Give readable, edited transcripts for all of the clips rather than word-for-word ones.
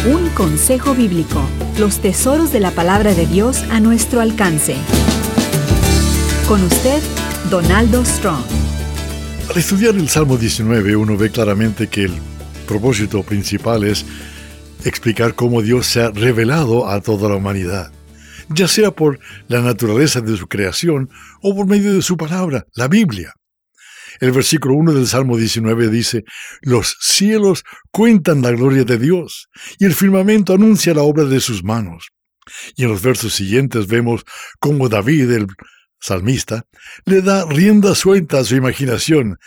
Un consejo bíblico. Los tesoros de la palabra de Dios a nuestro alcance. Con usted, Donaldo Strong. Al estudiar el Salmo 19, uno ve claramente que el propósito principal es explicar cómo Dios se ha revelado a toda la humanidad, ya sea por la naturaleza de su creación o por medio de su palabra, la Biblia. El versículo 1 del Salmo 19 dice: «Los cielos cuentan la gloria de Dios, y el firmamento anuncia la obra de sus manos». Y en los versos siguientes vemos cómo David, el salmista, le da rienda suelta a su imaginación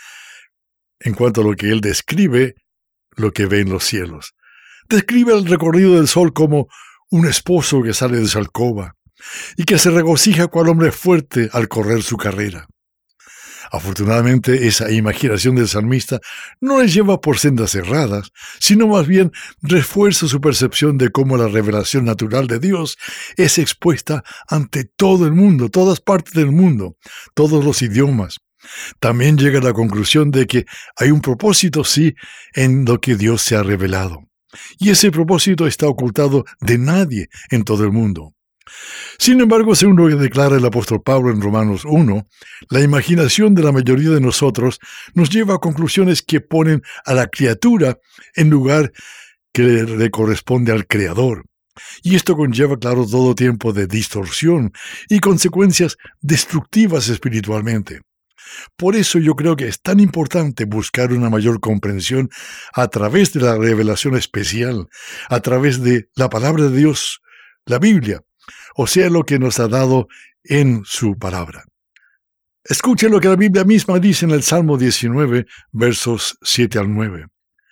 en cuanto a lo que él describe, lo que ve en los cielos. Describe el recorrido del sol como un esposo que sale de su alcoba y que se regocija cual hombre fuerte al correr su carrera. Afortunadamente, esa imaginación del salmista no le lleva por sendas erradas, sino más bien refuerza su percepción de cómo la revelación natural de Dios es expuesta ante todo el mundo, todas partes del mundo, todos los idiomas. También llega a la conclusión de que hay un propósito, sí, en lo que Dios se ha revelado. Y ese propósito está ocultado de nadie en todo el mundo. Sin embargo, según lo que declara el apóstol Pablo en Romanos 1, la imaginación de la mayoría de nosotros nos lleva a conclusiones que ponen a la criatura en lugar que le corresponde al Creador. Y esto conlleva, claro, todo tiempo de distorsión y consecuencias destructivas espiritualmente. Por eso yo creo que es tan importante buscar una mayor comprensión a través de la revelación especial, a través de la palabra de Dios, la Biblia, o sea, lo que nos ha dado en su palabra. Escuche lo que la Biblia misma dice en el Salmo 19, versos 7 al 9.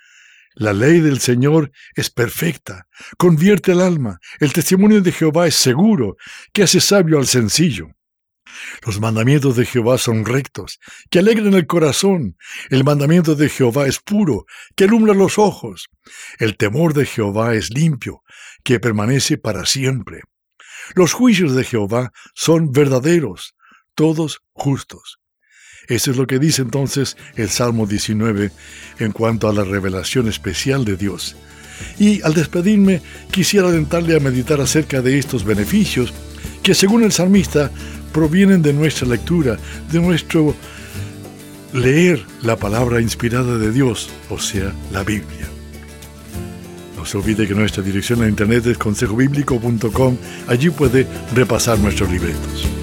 La ley del Señor es perfecta, convierte el alma. El testimonio de Jehová es seguro, que hace sabio al sencillo. Los mandamientos de Jehová son rectos, que alegran el corazón. El mandamiento de Jehová es puro, que alumbra los ojos. El temor de Jehová es limpio, que permanece para siempre. Los juicios de Jehová son verdaderos, todos justos. Eso es lo que dice entonces el Salmo 19 en cuanto a la revelación especial de Dios. Y al despedirme, quisiera alentarle a meditar acerca de estos beneficios que, según el salmista, provienen de nuestra lectura, de nuestro leer la palabra inspirada de Dios, o sea, la Biblia. No se olvide que nuestra dirección en internet es consejobiblico.com. Allí puede repasar nuestros libretos.